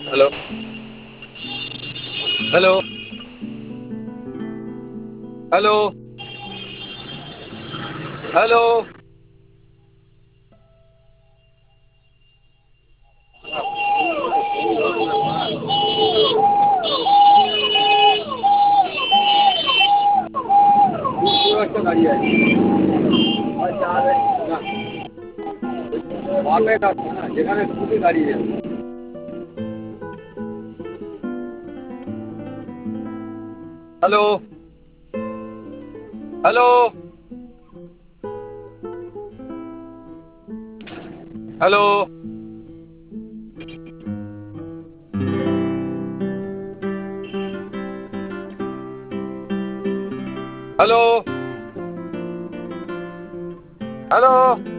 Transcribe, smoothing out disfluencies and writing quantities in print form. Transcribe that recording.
Hello. Hello. Hello. Hello. একটা দাঁড়িয়ে আছে না, বাপের রাস্তা না, যেখানে স্কুটি দাঁড়িয়ে আছে। Hello. Hello. Hello. Hello. Hello.